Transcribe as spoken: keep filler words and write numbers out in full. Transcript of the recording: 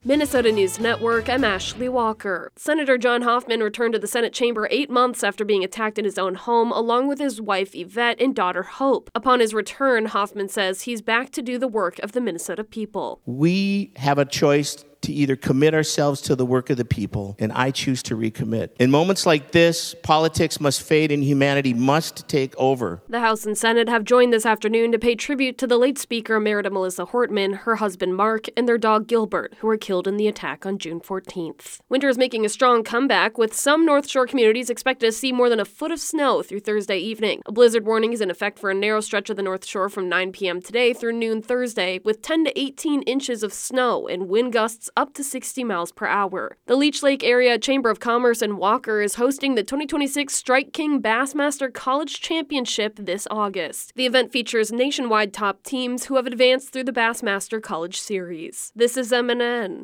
Minnesota News Network, I'm Ashley Walker. Senator John Hoffman returned to the Senate chamber eight months after being attacked in his own home, along with his wife Yvette and daughter Hope. Upon his return, Hoffman says he's back to do the work of the Minnesota people. We have a choice to either commit ourselves to the work of the people, and I choose to recommit. In moments like this, politics must fade and humanity must take over. The House and Senate have joined this afternoon to pay tribute to the late Speaker Emerita Melissa Hortman, her husband Mark, and their dog Gilbert, who were killed in the attack on June fourteenth. Winter is making a strong comeback, with some North Shore communities expected to see more than a foot of snow through Thursday evening. A blizzard warning is in effect for a narrow stretch of the North Shore from nine p.m. today through noon Thursday, with ten to eighteen inches of snow and wind gusts up to sixty miles per hour. The Leech Lake Area Chamber of Commerce in Walker is hosting the twenty twenty-six Strike King Bassmaster College Championship this August. The event features nationwide top teams who have advanced through the Bassmaster College Series. This is M N N.